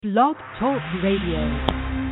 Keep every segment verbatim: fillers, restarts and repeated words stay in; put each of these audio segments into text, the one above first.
Blog Talk Radio.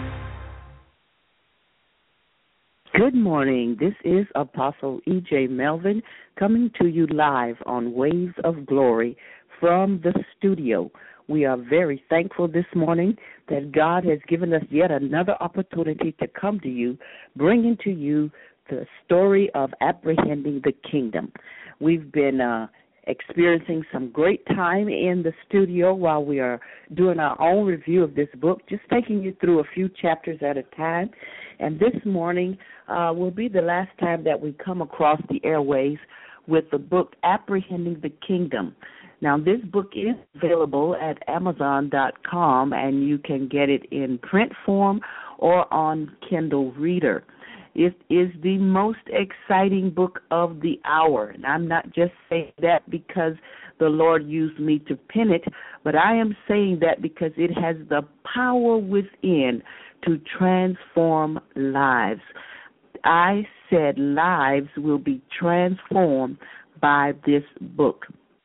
Good morning. This is Apostle E J. Melvin coming to you live on Waves of Glory from the studio. We are very thankful this morning that God has given us yet another opportunity to come to you, bringing to you the story of apprehending the kingdom. We've been uh, experiencing some great time in the studio while we are doing our own review of this book, just taking you through a few chapters at a time. And this morning uh, will be the last time that we come across the airways with the book Apprehending the Kingdom. Now, this book is available at amazon dot com, and you can get it in print form or on Kindle Reader. It is the most exciting book of the hour. And I'm not just saying that because the Lord used me to pen it, but I am saying that because it has the power within to transform lives. I said lives will be transformed by this book.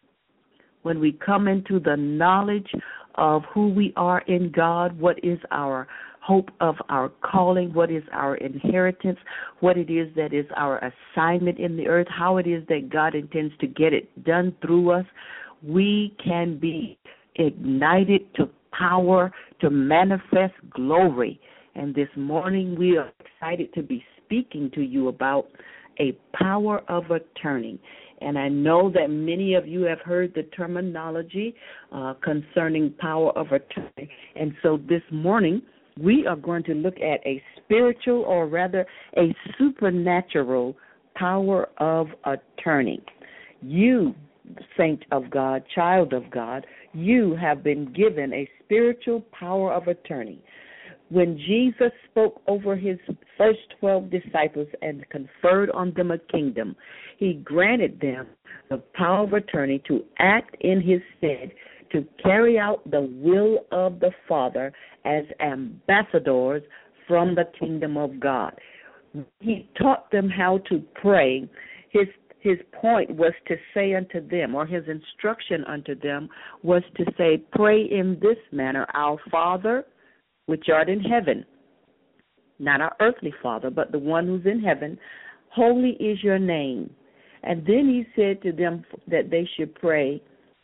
When we come into the knowledge of who we are in God, what is our hope of our calling, what is our inheritance, what it is that is our assignment in the earth, how it is that God intends to get it done through us, we can be ignited to power, to manifest glory. And this morning we are excited to be speaking to you about a power of attorney. And I know that many of you have heard the terminology uh, concerning power of attorney. And so this morning, we are going to look at a spiritual, or rather a supernatural power of attorney. You, saint of God, child of God, you have been given a spiritual power of attorney. When Jesus spoke over his first twelve disciples and conferred on them a kingdom, he granted them the power of attorney to act in his stead, to carry out the will of the Father as ambassadors from the kingdom of God. He taught them how to pray. His his point was to say unto them, or his instruction unto them was to say, pray in this manner, our Father, which art in heaven, not our earthly Father, but the one who's in heaven, holy is your name. And then he said to them that they should pray,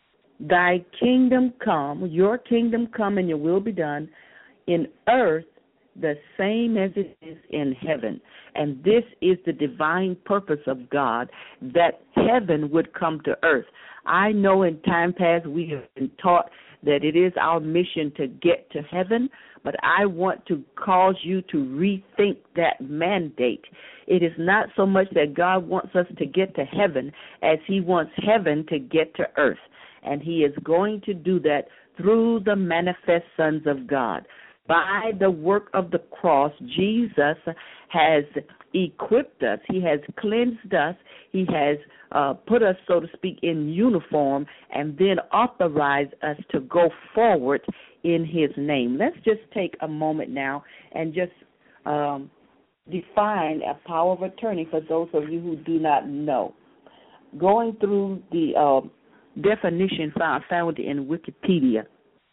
thy kingdom come, your kingdom come, and your will be done in earth the same as it is in heaven. And this is the divine purpose of God, that heaven would come to earth. I know in time past we have been taught that it is our mission to get to heaven, but I want to cause you to rethink that mandate. It is not so much that God wants us to get to heaven as he wants heaven to get to earth. And he is going to do that through the manifest sons of God. By the work of the cross, Jesus has equipped us. He has cleansed us. He has uh, put us, so to speak, in uniform, and then authorized us to go forward in his name. Let's just take a moment now and just um, define a power of attorney for those of you who do not know. Going through the uh, definition found, found in Wikipedia,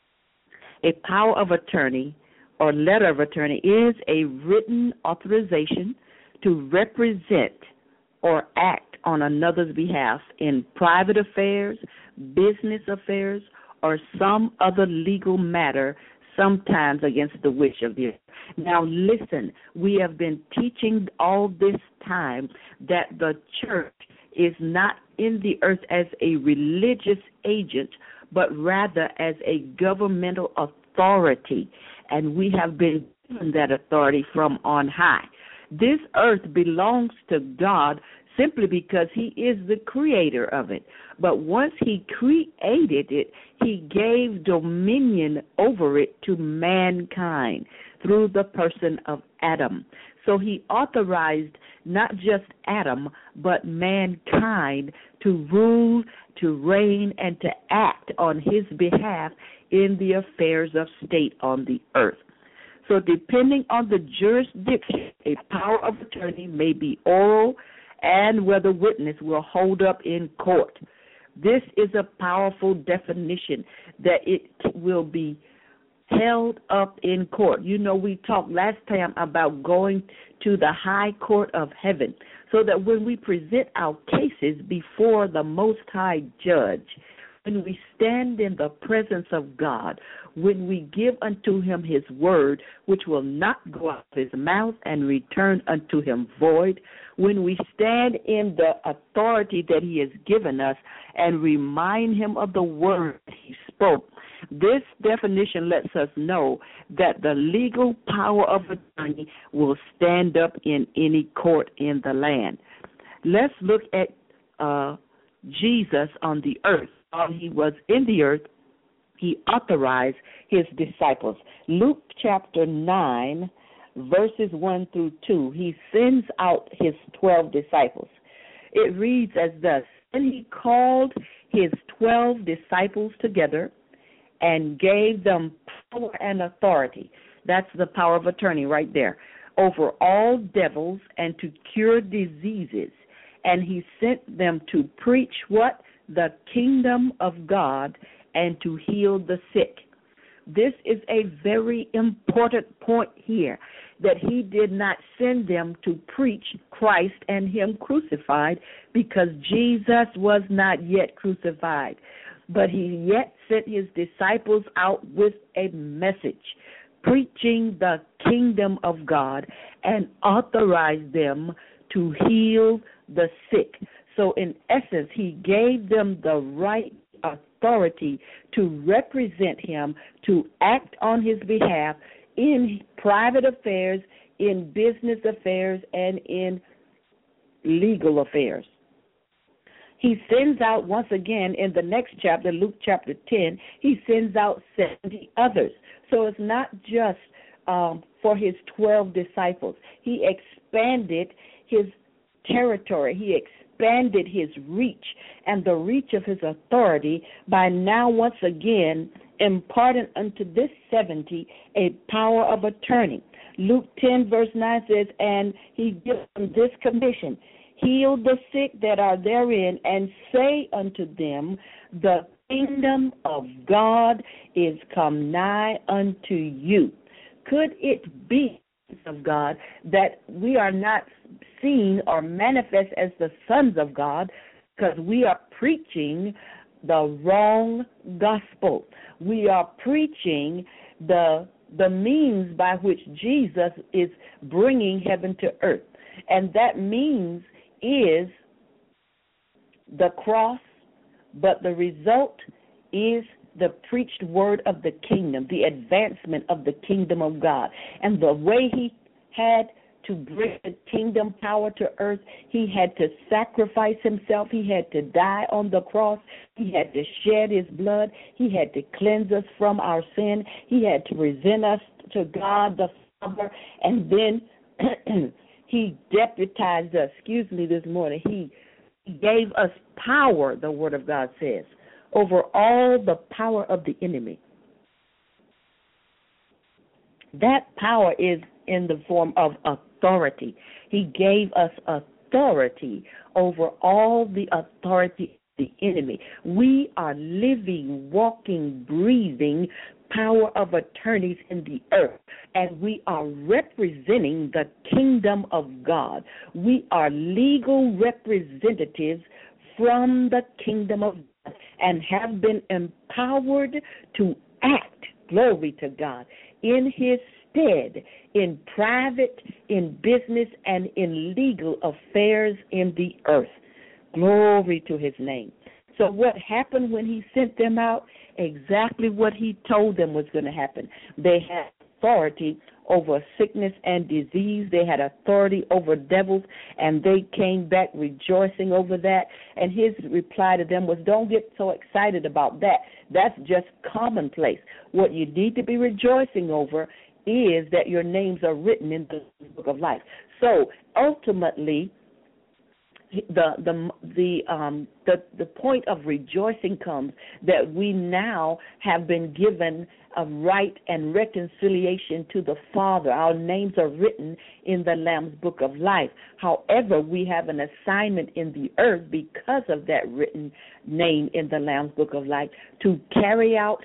a power of attorney or letter of attorney is a written authorization to represent or act on another's behalf in private affairs, business affairs, or some other legal matter, sometimes against the wish of the other. Now listen, we have been teaching all this time that the church is not in the earth as a religious agent, but rather as a governmental authority, and we have been given that authority from on high. This earth belongs to God simply because he is the creator of it. But once he created it, he gave dominion over it to mankind through the person of Adam. So he authorized not just Adam, but mankind to rule, to reign, and to act on his behalf in the affairs of state on the earth. So depending on the jurisdiction, a power of attorney may be oral and whether witness will hold up in court. This is a powerful definition that it will be held up in court. You know, we talked last time about going to the high court of heaven, so that when we present our cases before the Most High Judge, when we stand in the presence of God, when we give unto him his word, which will not go out of his mouth and return unto him void, when we stand in the authority that he has given us and remind him of the word he spoke, this definition lets us know that the legal power of attorney will stand up in any court in the land. Let's look at uh, Jesus on the earth. While he was in the earth, he authorized his disciples. Luke chapter nine, verses one through two, he sends out his twelve disciples. It reads as thus: And he called his twelve disciples together and gave them power and authority. That's the power of attorney right there. Over all devils and to cure diseases. And he sent them to preach what? The kingdom of God, and to heal the sick. This is a very important point here, that he did not send them to preach Christ and him crucified, because Jesus was not yet crucified. But he yet sent his disciples out with a message, preaching the kingdom of God, and authorized them to heal the sick. So in essence, he gave them the right authority to represent him, to act on his behalf in private affairs, in business affairs, and in legal affairs. He sends out, once again, in the next chapter, Luke chapter ten, he sends out seventy others. So it's not just um, for his twelve disciples. He expanded his territory. He expanded his reach and the reach of his authority by now once again imparting unto this seventy a power of attorney. Luke ten verse nine says, and he gives them this commission: heal the sick that are therein, and say unto them, the kingdom of God is come nigh unto you. Could it be of God that we are not seen or manifest as the sons of God because we are preaching the wrong gospel? We are preaching the the means by which Jesus is bringing heaven to earth, and that means is the cross, but the result is the preached word of the kingdom, the advancement of the kingdom of God. And the way he had to bring the kingdom power to earth, he had to sacrifice himself. He had to die on the cross. He had to shed his blood. He had to cleanse us from our sin. He had to present us to God the Father. And then he deputized us, excuse me, this morning. He gave us power, the word of God says, over all the power of the enemy. That power is in the form of authority. He gave us authority over all the authority of the enemy. We are living, walking, breathing power of attorneys in the earth, and we are representing the kingdom of God. We are legal representatives from the kingdom of God and have been empowered to act, glory to God, in his stead, in private, in business, and in legal affairs in the earth. Glory to his name. So what happened when he sent them out? Exactly what he told them was going to happen. They had authority over sickness and disease. They had authority over devils, and they came back rejoicing over that. And his reply to them was, don't get so excited about that. That's just commonplace. What you need to be rejoicing over is that your names are written in the book of life. So ultimately, the the the um the the point of rejoicing comes that we now have been given a right and reconciliation to the Father. Our names are written in the Lamb's book of life. However, we have an assignment in the earth because of that written name in the Lamb's book of life to carry out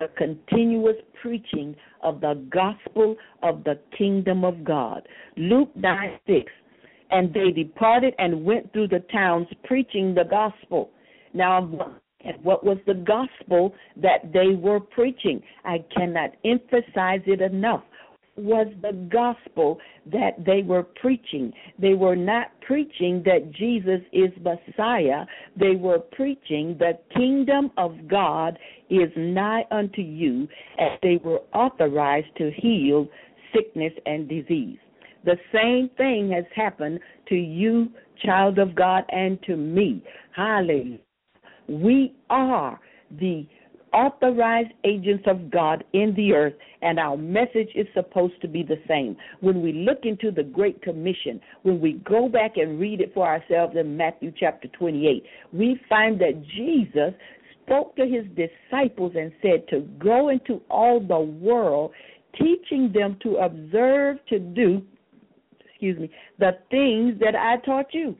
the continuous preaching of the gospel of the kingdom of God. Luke nine six, and they departed and went through the towns preaching the gospel. Now, what was the gospel that they were preaching? I cannot emphasize it enough. Was the gospel that they were preaching. They were not preaching that Jesus is Messiah. They were preaching the kingdom of God is nigh unto you, and they were authorized to heal sickness and disease. The same thing has happened to you, child of God, and to me. Hallelujah. We are the authorized agents of God in the earth, and our message is supposed to be the same. When we look into the Great Commission, when we go back and read it for ourselves in Matthew chapter twenty-eight, we find that Jesus spoke to his disciples and said to go into all the world, teaching them to observe to do, excuse me, the things that I taught you.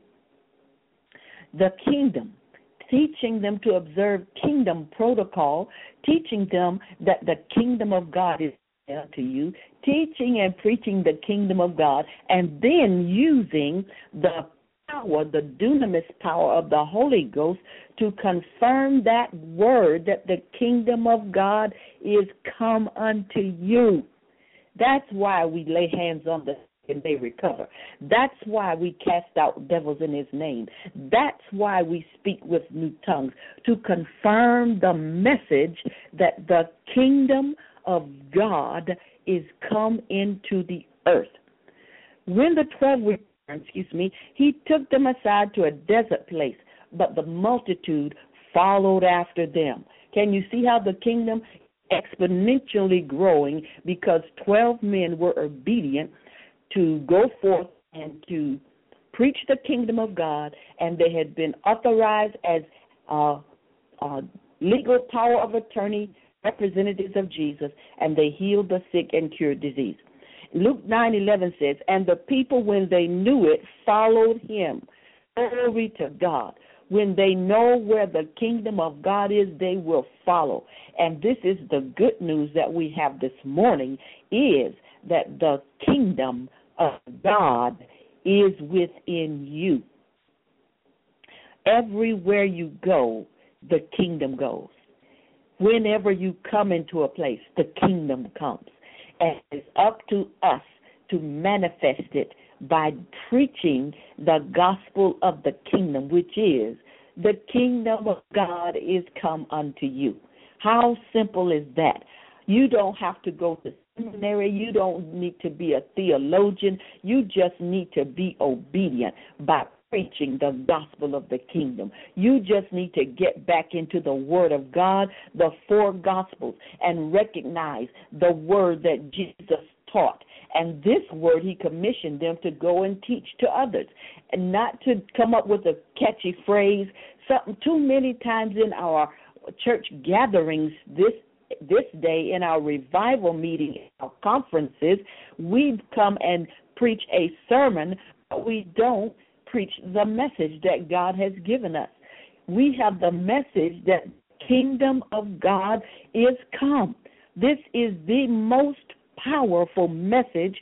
The kingdom. Teaching them to observe kingdom protocol, teaching them that the kingdom of God is to you, teaching and preaching the kingdom of God, and then using the power, the dunamis power of the Holy Ghost to confirm that word that the kingdom of God is come unto you. That's why we lay hands on the sick and they recover. That's why we cast out devils in his name. That's why we speak with new tongues, to confirm the message that the kingdom of God is come into the earth. When the twelve returned, excuse me, he took them aside to a desert place, but the multitude followed after them. Can you see how the kingdom exponentially growing because twelve men were obedient to go forth and to preach the kingdom of God, and they had been authorized as uh, uh, legal power of attorney representatives of Jesus, and they healed the sick and cured disease. Luke nine eleven says, and the people, when they knew it, followed him. Glory to God. When they know where the kingdom of God is, they will follow. And this is the good news that we have this morning, is that the kingdom of God is within you. Everywhere you go, the kingdom goes. Whenever you come into a place, the kingdom comes. And it's up to us to manifest it by preaching the gospel of the kingdom, which is the kingdom of God is come unto you. How simple is that? You don't have to go to seminary. You don't need to be a theologian. You just need to be obedient by preaching the gospel of the kingdom. You just need to get back into the word of God, the four gospels, and recognize the word that Jesus taught. And this word, he commissioned them to go and teach to others, and not to come up with a catchy phrase. Something too many times in our church gatherings this this day, in our revival meeting, our conferences, we come and preach a sermon, but we don't preach the message that God has given us. We have the message that the kingdom of God is come. This is the most powerful message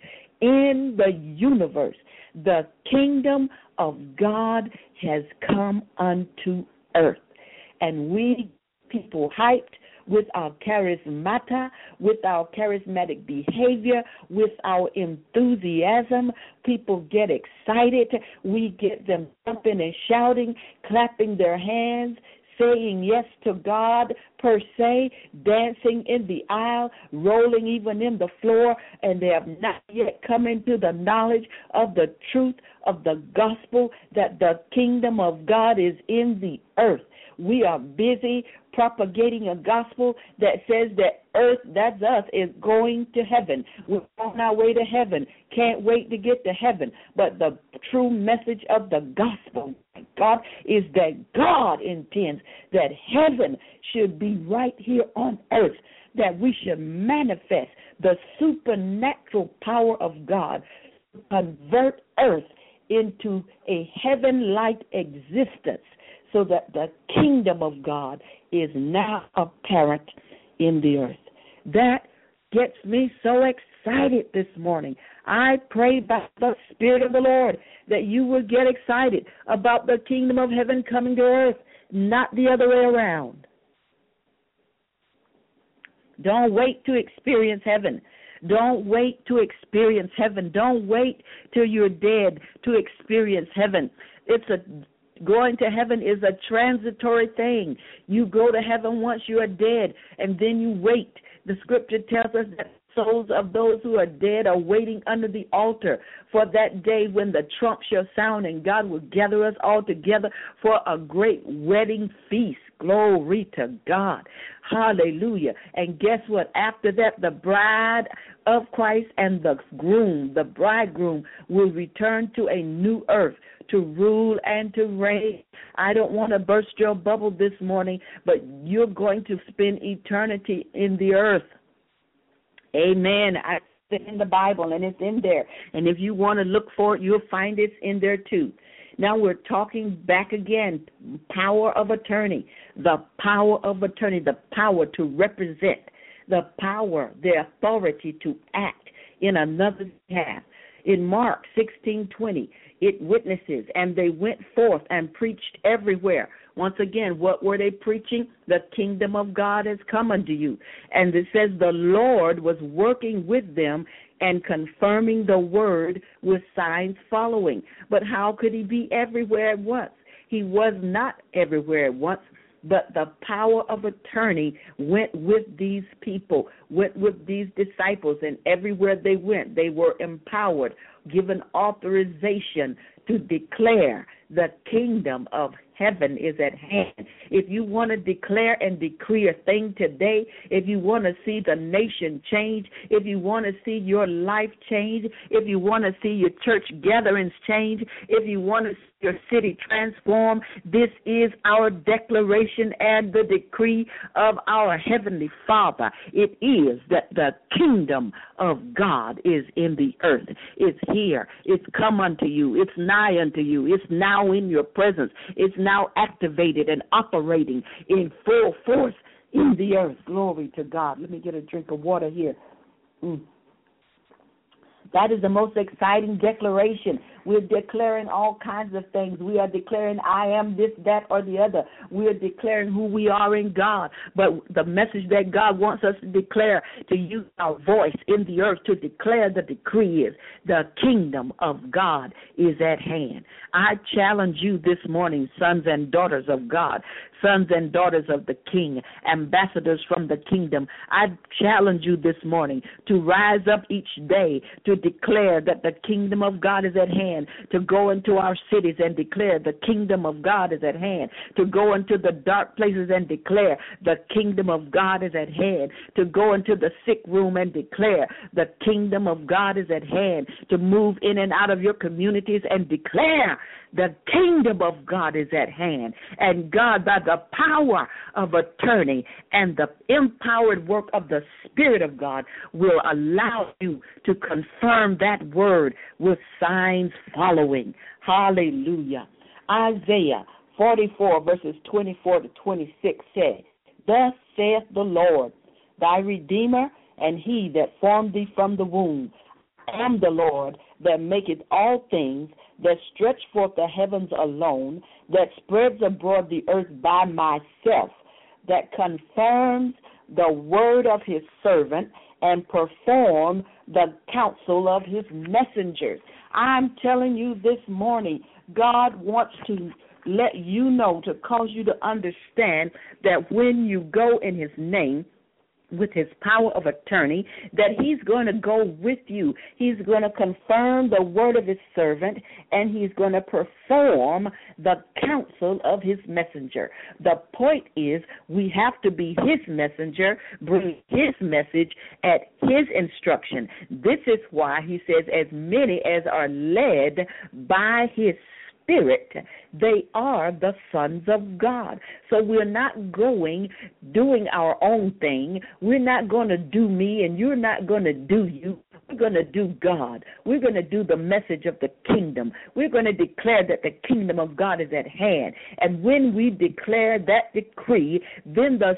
in the universe. The kingdom of God has come unto earth. And we people hyped with our charismata, with our charismatic behavior, with our enthusiasm. People get excited. We get them jumping and shouting, clapping their hands, saying yes to God per se, dancing in the aisle, rolling even in the floor, and they have not yet come into the knowledge of the truth of the gospel that the kingdom of God is in the earth. We are busy propagating a gospel that says that earth, that's us, is going to heaven. We're on our way to heaven. Can't wait to get to heaven. But the true message of the gospel, God, is that God intends that heaven should be right here on earth, that we should manifest the supernatural power of God to convert earth into a heaven-like existence, so that the kingdom of God is now apparent in the earth. That gets me so excited this morning. I pray by the Spirit of the Lord that you will get excited about the kingdom of heaven coming to earth, not the other way around. Don't wait to experience heaven. Don't wait to experience heaven. Don't wait till you're dead to experience heaven. It's a Going to heaven is a transitory thing. You go to heaven once you are dead, and then you wait. The scripture tells us that souls of those who are dead are waiting under the altar for that day when the trump shall sound and God will gather us all together for a great wedding feast. Glory to God. Hallelujah. And guess what? After that, the bride of Christ and the groom, the bridegroom, will return to a new earth to rule and to reign. I don't want to burst your bubble this morning, but you're going to spend eternity in the earth. Amen. I it's in the Bible, and it's in there. And if you want to look for it, you'll find it in there too. Now we're talking back again, power of attorney, the power of attorney, the power to represent, the power, the authority to act in another's behalf. In Mark sixteen twenty, it witnesses, and they went forth and preached everywhere. Once again, what were they preaching? The kingdom of God has come unto you. And it says the Lord was working with them and confirming the word with signs following. But how could he be everywhere at once? He was not everywhere at once, but the power of attorney went with these people, went with these disciples, and everywhere they went, they were empowered, given authorization to declare the kingdom of heaven is at hand. If you want to declare and decree a thing today, if you want to see the nation change, if you want to see your life change, if you want to see your church gatherings change, if you want to see your city transform, this is our declaration and the decree of our Heavenly Father. It is that the kingdom of God is in the earth. It's here. It's come unto you. It's nigh unto you. It's now in your presence. It's now activated and operating in full force in the earth. Glory to God. Let me get a drink of water here. Mm. That is the most exciting declaration. We're declaring all kinds of things. We are declaring I am this, that, or the other. We are declaring who we are in God. But the message that God wants us to declare, to use our voice in the earth to declare the decree is the kingdom of God is at hand. I challenge you this morning, sons and daughters of God, sons and daughters of the King, ambassadors from the kingdom. I challenge you this morning to rise up each day to declare that the kingdom of God is at hand, to go into our cities and declare the kingdom of God is at hand, to go into the dark places and declare the kingdom of God is at hand, to go into the sick room and declare the kingdom of God is at hand, to move in and out of your communities and declare the kingdom of God is at hand. And God, by the power of attorney and the empowered work of the Spirit of God, will allow you to confirm that word with signs following. Hallelujah. Isaiah forty-four, verses twenty-four to twenty-six says, Thus saith the Lord, thy Redeemer, and he that formed thee from the womb. I am the Lord that maketh all things, that stretch forth the heavens alone, that spreads abroad the earth by myself, that confirms the word of his servant and perform the counsel of his messengers. I'm telling you this morning, God wants to let you know, to cause you to understand that when you go in his name, with his power of attorney, that he's going to go with you. He's going to confirm the word of his servant, and he's going to perform the counsel of his messenger. The point is, we have to be his messenger, bring his message at his instruction. This is why he says, as many as are led by his Spirit, they are the sons of God. So we're not going doing our own thing. We're not going to do me, and you're not going to do you. We're going to do God. We're going to do the message of the kingdom. We're going to declare that the kingdom of God is at hand. And when we declare that decree, then the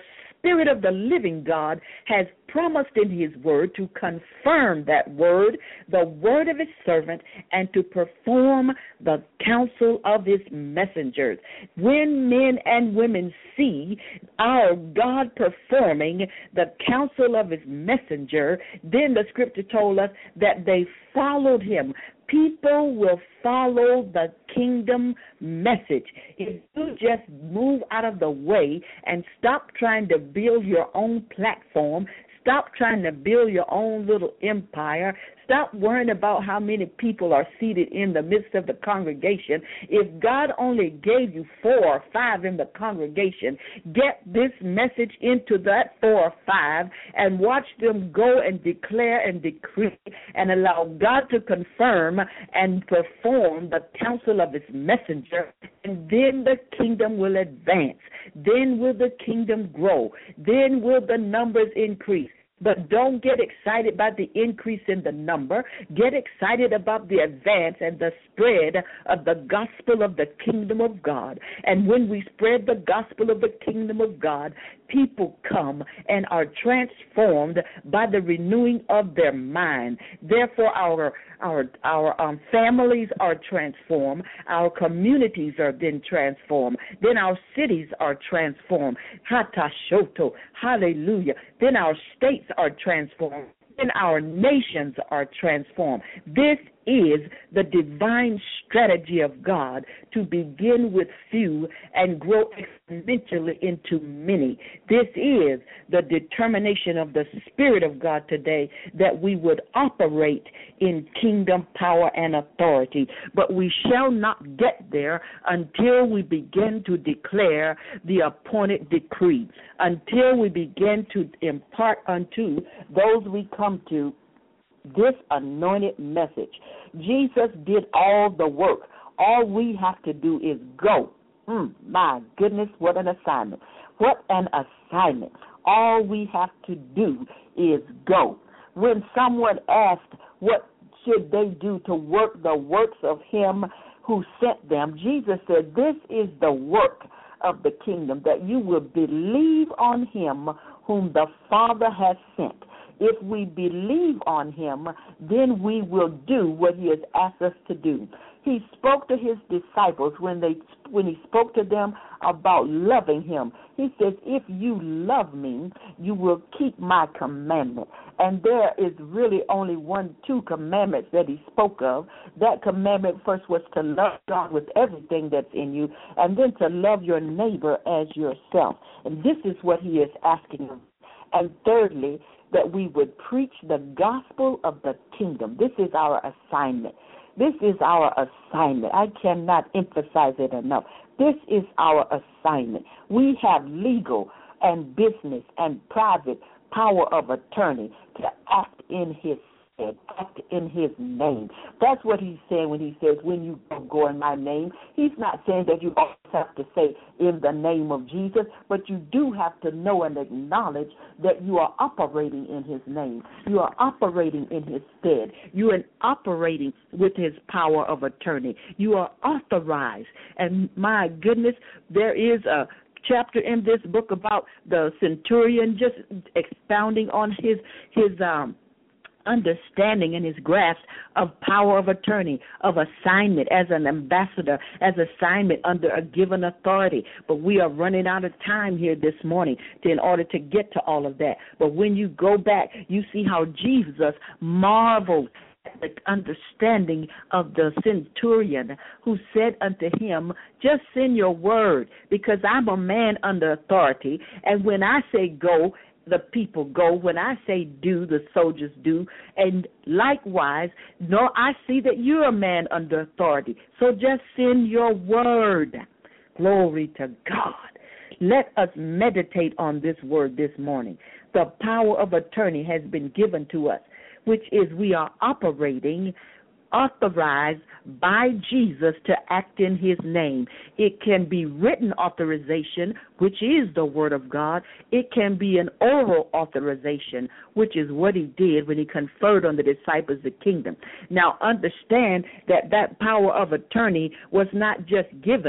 Spirit of the living God has promised in his word to confirm that word, the word of his servant, and to perform the counsel of his messengers. When men and women see our God performing the counsel of his messenger, then the scripture told us that they followed him. People will follow the kingdom message. If you just move out of the way and stop trying to build your own platform, stop trying to build your own little empire, stop worrying about how many people are seated in the midst of the congregation. If God only gave you four or five in the congregation, get this message into that four or five and watch them go and declare and decree and allow God to confirm and perform the counsel of his messenger, and then the kingdom will advance. Then will the kingdom grow. Then will the numbers increase. But don't get excited about the increase in the number. Get excited about the advance and the spread of the gospel of the kingdom of God. And when we spread the gospel of the kingdom of God, people come and are transformed by the renewing of their mind. Therefore, our our our um, families are transformed. Our communities are then transformed. Then our cities are transformed. Hatashoto, hallelujah. Then our states are transformed. Then our nations are transformed. This is the divine strategy of God to begin with few and grow exponentially into many. This is the determination of the Spirit of God today, that we would operate in kingdom power and authority. But we shall not get there until we begin to declare the appointed decree, until we begin to impart unto those we come to this anointed message. Jesus did all the work. All we have to do is go. Mm, my goodness, what an assignment. What an assignment. All we have to do is go. When someone asked what should they do to work the works of him who sent them, Jesus said, this is the work of the kingdom, that you will believe on him whom the Father has sent. If we believe on him, then we will do what he has asked us to do. He spoke to his disciples when they when he spoke to them about loving him. He says, if you love me, you will keep my commandment. And there is really only one, two commandments that he spoke of. That commandment first was to love God with everything that's in you, and then to love your neighbor as yourself. And this is what he is asking us. And thirdly, that we would preach the gospel of the kingdom. This is our assignment. This is our assignment. I cannot emphasize it enough. This is our assignment. We have legal and business and private power of attorney to act in his stead, act in his name. That's what he's saying when he says, when you go in my name. He's not saying that you always have to say in the name of Jesus, but you do have to know and acknowledge that you are operating in his name. You are operating in his stead. You are operating with his power of attorney. You are authorized. And my goodness, there is a chapter in this book about the centurion, just expounding on his his um understanding and his grasp of power of attorney, of assignment as an ambassador, as assignment under a given authority. But we are running out of time here this morning to, in order to get to all of that. But when you go back, you see how Jesus marveled at the understanding of the centurion who said unto him, just send your word, because I'm a man under authority, and when I say go, the people go. When I say do, the soldiers do. And likewise, no, I see that you're a man under authority. So just send your word. Glory to God. Let us meditate on this word this morning. The power of attorney has been given to us, which is we are operating authorized by Jesus to act in his name. It can be written authorization, which is the word of God. It can be an oral authorization, which is what he did when he conferred on the disciples the kingdom. Now understand that that power of attorney was not just given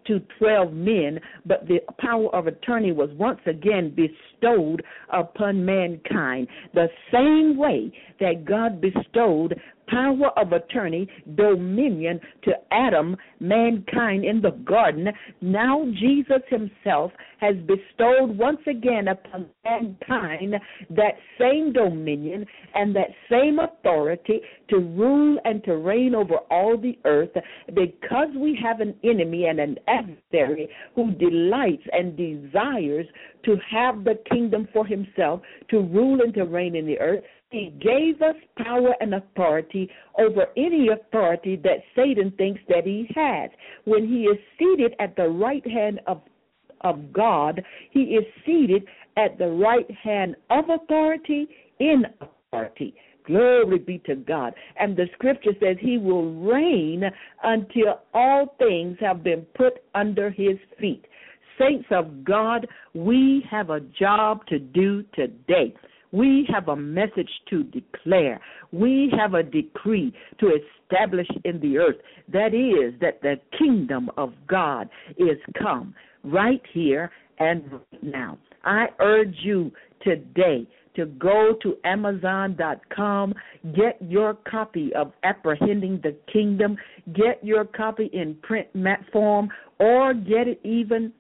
to twelve men, but the power of attorney was once again bestowed upon mankind. The same way that God bestowed power of attorney, dominion to Adam, mankind in the garden, now Jesus himself has bestowed once again upon mankind that same dominion and that same authority to rule and to reign over all the earth, because we have an enemy and an adversary who delights and desires to have the kingdom for himself, to rule and to reign in the earth. He gave us power and authority over any authority that Satan thinks that he has. When he is seated at the right hand of, of God, he is seated at the right hand of authority in authority. Glory be to God. And the scripture says he will reign until all things have been put under his feet. Saints of God, we have a job to do today. We have a message to declare. We have a decree to establish in the earth. That is that the kingdom of God is come right here and right now. I urge you today to go to Amazon dot com, get your copy of Apprehending the Kingdom, get your copy in print form, or get it even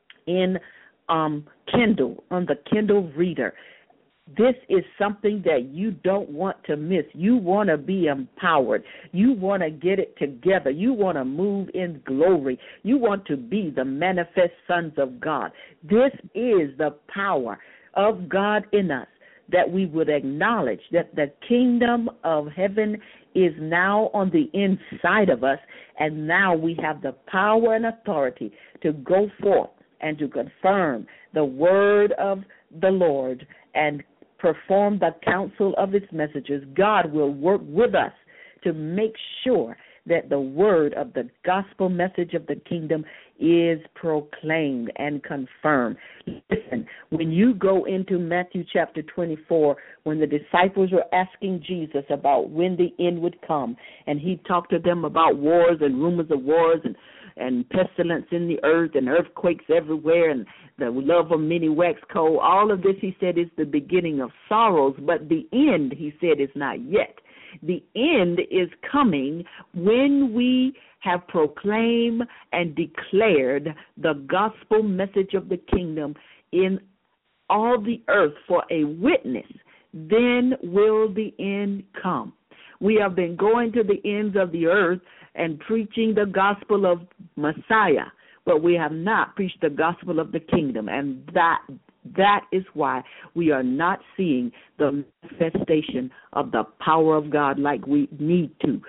in um, Kindle, on the Kindle Reader. This is something that you don't want to miss. You want to be empowered. You want to get it together. You want to move in glory. You want to be the manifest sons of God. This is the power of God in us, that we would acknowledge that the kingdom of heaven is now on the inside of us, and now we have the power and authority to go forth and to confirm the word of the Lord and perform the counsel of its messengers. God will work with us to make sure that the word of the gospel message of the kingdom is proclaimed and confirmed. Listen, when you go into Matthew chapter twenty-four, when the disciples were asking Jesus about when the end would come, and he talked to them about wars and rumors of wars and and pestilence in the earth and earthquakes everywhere and the love of many wax cold, all of this, he said, is the beginning of sorrows, but the end, he said, is not yet. The end is coming when we have proclaimed and declared the gospel message of the kingdom in all the earth for a witness. Then will the end come. We have been going to the ends of the earth and preaching the gospel of Messiah, but we have not preached the gospel of the kingdom, and that that is why we are not seeing the manifestation of the power of God like we need to,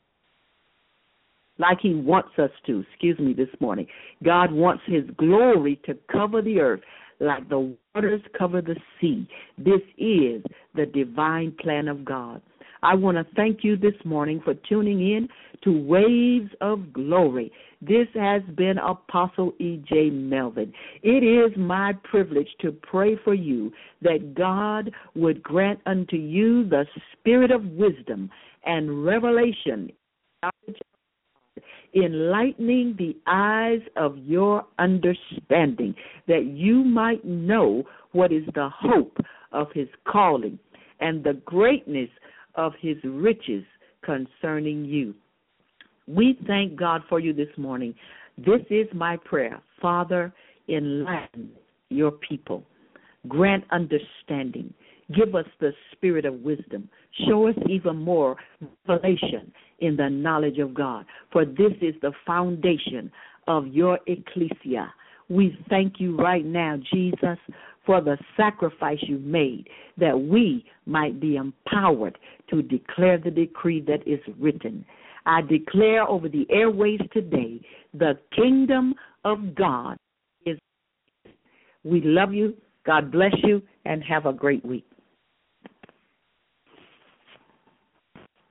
like he wants us to, excuse me, this morning. God wants his glory to cover the earth like the waters cover the sea. This is the divine plan of God. I want to thank you this morning for tuning in to Waves of Glory. This has been Apostle E J Melvin. It is my privilege to pray for you that God would grant unto you the spirit of wisdom and revelation, enlightening the eyes of your understanding, that you might know what is the hope of his calling and the greatness of his riches concerning you. We thank God for you this morning. This is my prayer. Father, enlighten your people. Grant understanding. Give us the spirit of wisdom. Show us even more revelation in the knowledge of God. For this is the foundation of your ecclesia. We thank you right now, Jesus, for the sacrifice you made, that we might be empowered to declare the decree that is written. I declare over the airways today, the kingdom of God is. We love you. God bless you, and have a great week.